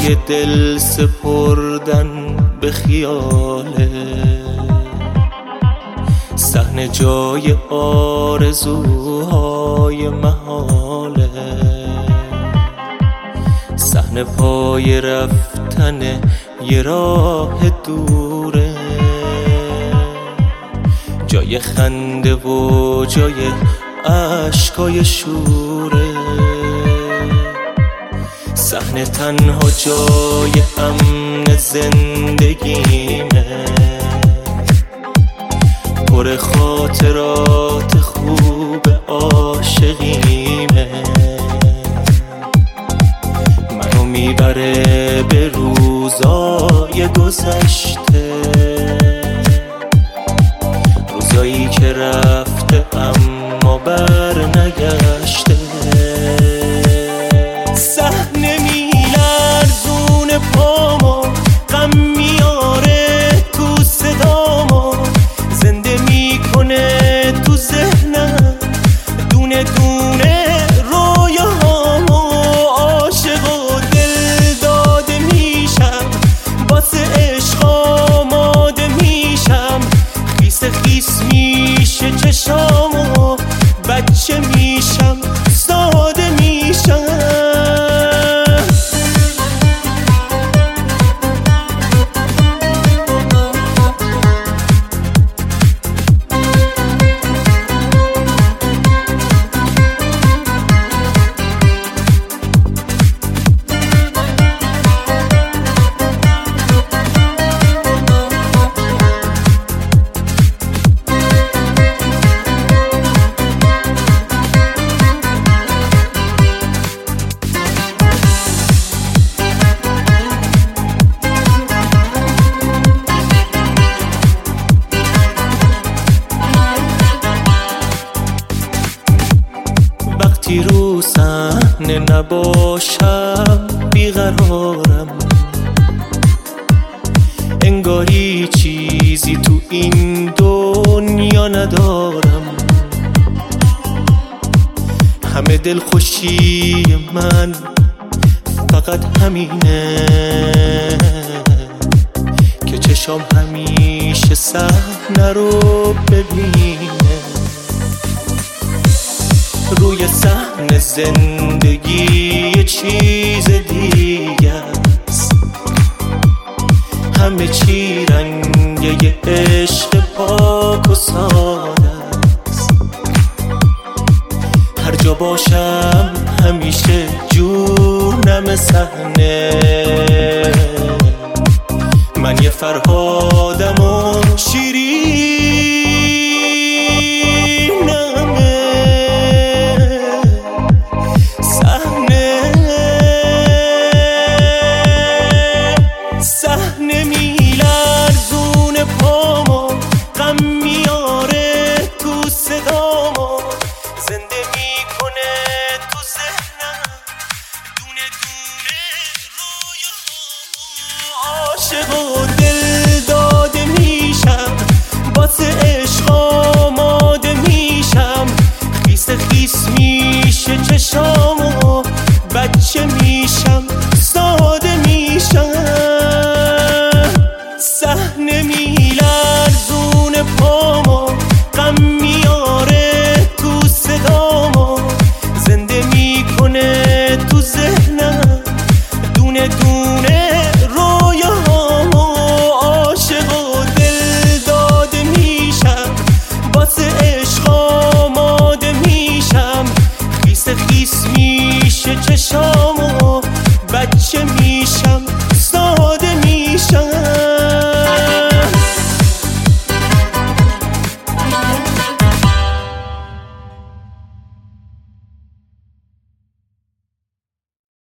برای دل سپردن به خیاله، صحنه جای آرزوهای محاله، صحنه پای رفتن یه راه دوره، جای خنده و جای عشقای شوره، صحنه تنها جای امن زندگیمه، پر خاطرات خوب عاشقیمه، منو میبره به روزای گذشته، روزایی که رفته اما بر نگشته. صحنه میلرزونه پامو، غم میاره تو صدامو، زنده میکنه تو ذهنم دونه دونه رویاهامو، عاشق و دل داده میشم، واسه عشق آماده میشم، خیس خیس میشه چشامو، بچه میشم ساده میشم. وقتی رو صحنه نباشم بیقرارم، انگاری چیزی تو این دنیا ندارم، همه دلخوشی من فقط همینه که چشام همیشه صحنه رو ببینه، روی صحنه زندگی یه چیز دیگه است، همه چی رنگ یه عشق پاک و ساده است، هر جا باشم همیشه جونم صحنه، من یه فرهادم و صحنه میلرزونه پامو، غم میاره تو صدامو، زنده میکنه تو ذهنم دونه دونه رویاهامو، عاشق و دل داده میشم، واسه عشق آماده میشم، خیس خیس میشه چشامو، بچه میشم ساده میشم. صحنه میلرزونه